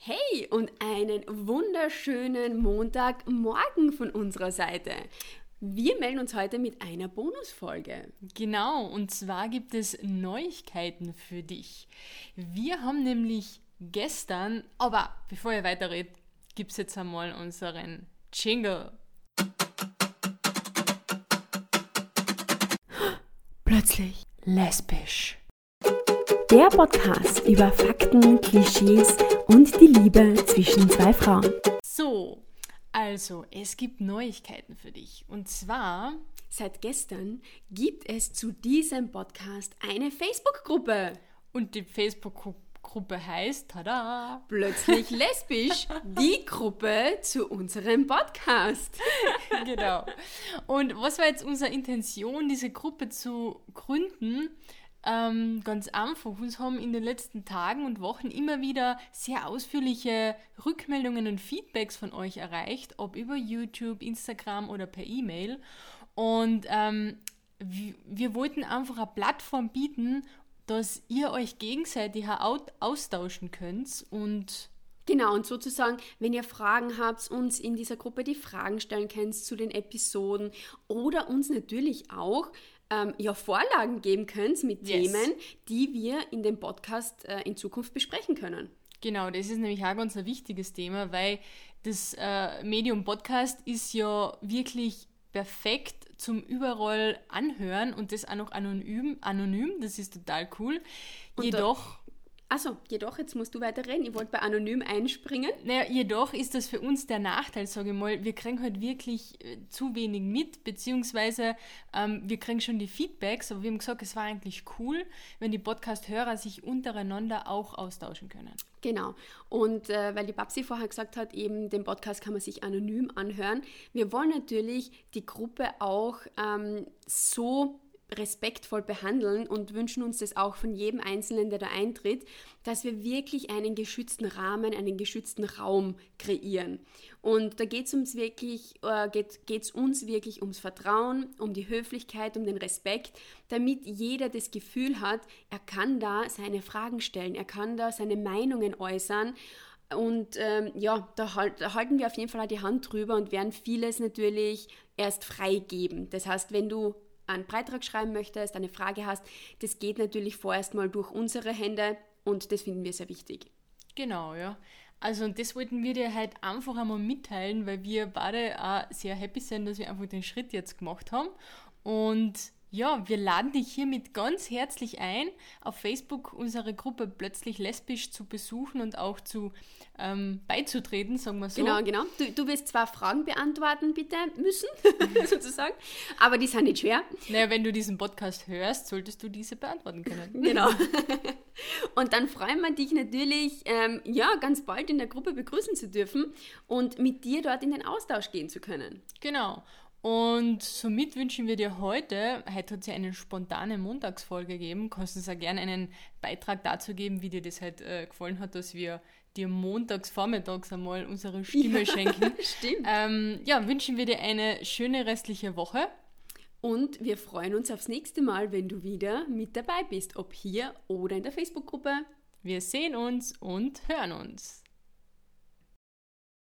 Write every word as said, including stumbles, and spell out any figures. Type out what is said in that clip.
Hey und einen wunderschönen Montagmorgen von unserer Seite. Wir melden uns heute mit einer Bonusfolge. Genau, und zwar gibt es Neuigkeiten für dich. Wir haben nämlich gestern, aber bevor ihr weiterredet, gibt es jetzt einmal unseren Jingle. Plötzlich lesbisch. Der Podcast über Fakten, Klischees und die Liebe zwischen zwei Frauen. So, also es gibt Neuigkeiten für dich. Und zwar, seit gestern gibt es zu diesem Podcast eine Facebook-Gruppe. Und die Facebook-Gruppe heißt, tada, Plötzlich lesbisch, die Gruppe zu unserem Podcast. Genau. Und was war jetzt unsere Intention, diese Gruppe zu gründen? Ähm, ganz einfach, uns haben in den letzten Tagen und Wochen immer wieder sehr ausführliche Rückmeldungen und Feedbacks von euch erreicht, ob über YouTube, Instagram oder per E-Mail. Und ähm, wir, wir wollten einfach eine Plattform bieten, dass ihr euch gegenseitig austauschen könnt und Genau, und sozusagen, wenn ihr Fragen habt, uns in dieser Gruppe die Fragen stellen könnt zu den Episoden oder uns natürlich auch ähm, ja, Vorlagen geben könnt mit Yes. Themen, die wir in dem Podcast äh, in Zukunft besprechen können. Genau, das ist nämlich auch ganz ein wichtiges Thema, weil das äh, Medium Podcast ist ja wirklich perfekt zum überall anhören und das auch noch anonym, anonym, das ist total cool. Und Jedoch... Achso, jedoch, jetzt musst du weiterreden. Ich wollte bei anonym einspringen. Naja, jedoch ist das für uns der Nachteil, sage ich mal. Wir kriegen halt wirklich äh, zu wenig mit, beziehungsweise ähm, wir kriegen schon die Feedbacks, aber wir haben gesagt, es war eigentlich cool, wenn die Podcast-Hörer sich untereinander auch austauschen können. Genau. Und äh, weil die Babsi vorher gesagt hat, eben den Podcast kann man sich anonym anhören. Wir wollen natürlich die Gruppe auch ähm, so respektvoll behandeln und wünschen uns das auch von jedem Einzelnen, der da eintritt, dass wir wirklich einen geschützten Rahmen, einen geschützten Raum kreieren. Und da geht es uns wirklich, äh, geht, geht's uns wirklich ums Vertrauen, um die Höflichkeit, um den Respekt, damit jeder das Gefühl hat, er kann da seine Fragen stellen, er kann da seine Meinungen äußern. Und ähm, ja, da, halt, da halten wir auf jeden Fall auch die Hand drüber und werden vieles natürlich erst freigeben. Das heißt, wenn du einen Beitrag schreiben möchtest, eine Frage hast, das geht natürlich vorerst mal durch unsere Hände und das finden wir sehr wichtig. Genau, ja. Also und das wollten wir dir halt einfach einmal mitteilen, weil wir beide auch sehr happy sind, dass wir einfach den Schritt jetzt gemacht haben. Und ja, wir laden dich hiermit ganz herzlich ein, auf Facebook unsere Gruppe Plötzlich lesbisch zu besuchen und auch zu ähm, beizutreten, sagen wir so. Genau, genau. Du, du wirst zwar Fragen beantworten, bitte müssen, sozusagen, aber die sind nicht schwer. Naja, wenn du diesen Podcast hörst, solltest du diese beantworten können. Genau. Und dann freuen wir dich natürlich, ähm, ja, ganz bald in der Gruppe begrüßen zu dürfen und mit dir dort in den Austausch gehen zu können. Genau. Und somit wünschen wir dir heute, heute hat es ja eine spontane Montagsfolge gegeben, kannst du uns auch gerne einen Beitrag dazu geben, wie dir das halt äh, gefallen hat, dass wir dir montags, vormittags einmal unsere Stimme ja, schenken. Stimmt. Ähm, ja, wünschen wir dir eine schöne restliche Woche. Und wir freuen uns aufs nächste Mal, wenn du wieder mit dabei bist, ob hier oder in der Facebook-Gruppe. Wir sehen uns und hören uns.